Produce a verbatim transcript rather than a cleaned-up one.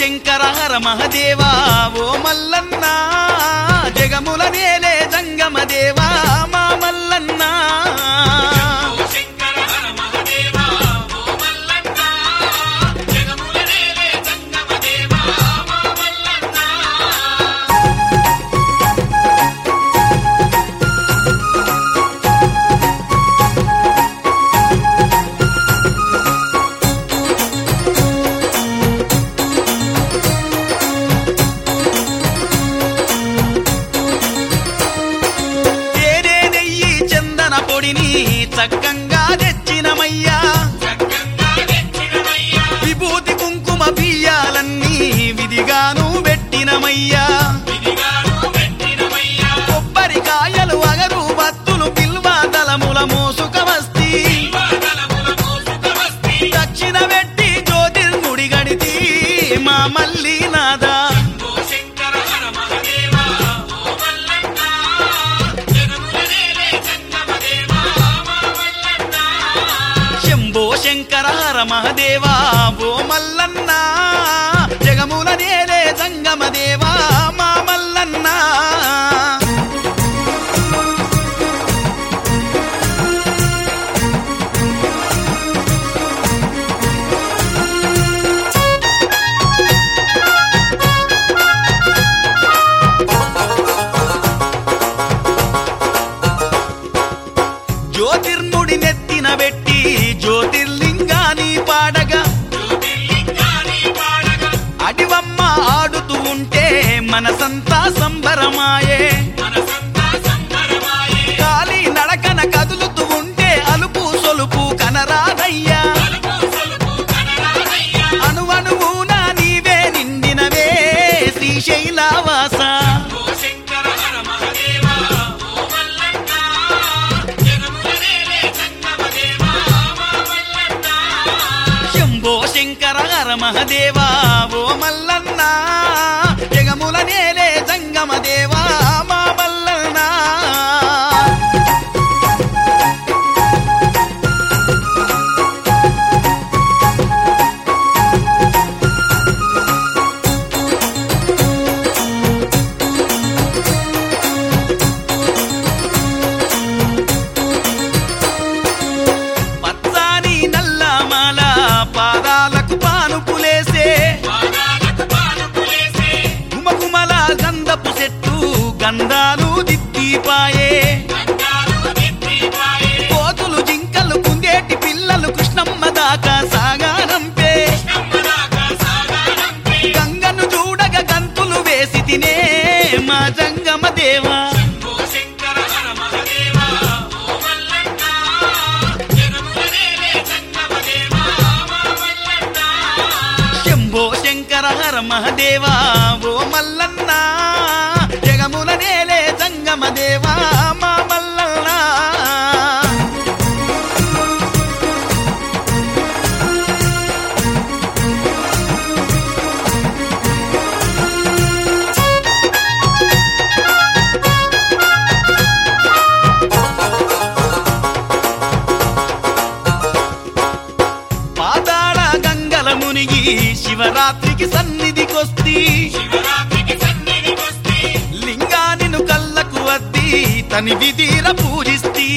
శంకర హర మహదేవా ఓ మల్లన్న జగముల నేలే జంగమ దేవా మా మల్లన్న చక్కంగా తెచ్చినమయ్యా విభూతి కుంకుమ బియ్యాలన్నీ విధిగాను పెట్టినమయ్యా కొబ్బరికాయలు అగరు బత్తులు పిల్వ దళముల మోసుక వస్తి దక్షిణ పెట్టి జ్యోతిర్ముడి గడితి మా మల్లి నాదా శంకర హర మహదేవా ఓ మల్లన్న జగముల నేలే జంగమ దేవా మా మల్లన్న జ్యోతిర్ముడి నెత్తిన పెట్టి జ్యోతిర్లింగాని పాడగా అడివమ్మ ఆడుతూ ఉంటే మనసంతా సంబరమాయే కాలి నడకన కదులుతూ ఉంటే అలుపు సొలుపు కనరాదయ్యా అణువణువున నీవే నిండినవే శ్రీశైలవాస శంకర హర మహదేవా ఓ మల్లన్న జగముల నేలే జంగమ దేవా మా మల్లన్న పచ్చాని నల్లమాల పాదాలకు పానుపులేసే గుమగుమల గంధపు చెట్టు గంధాలు దిద్దిపాయే కోతులు జింకలు కుందేటి పిల్లలు కృష్ణమ్మ దాకా సాగానంపే గంగను చూడగ గంతులు వేసి తినే మా జంగమ దేవా శంకర హర మహదేవా ఓ మల్లన్న జగముల నేలే జంగమ దేవా మా మల్లన్న పాతాళ గంగల మునిగి శివరాత్రికి సన్నిధికొస్తి లింగానిను కళ్ళకు అద్ది తని విధిర పూజిస్తి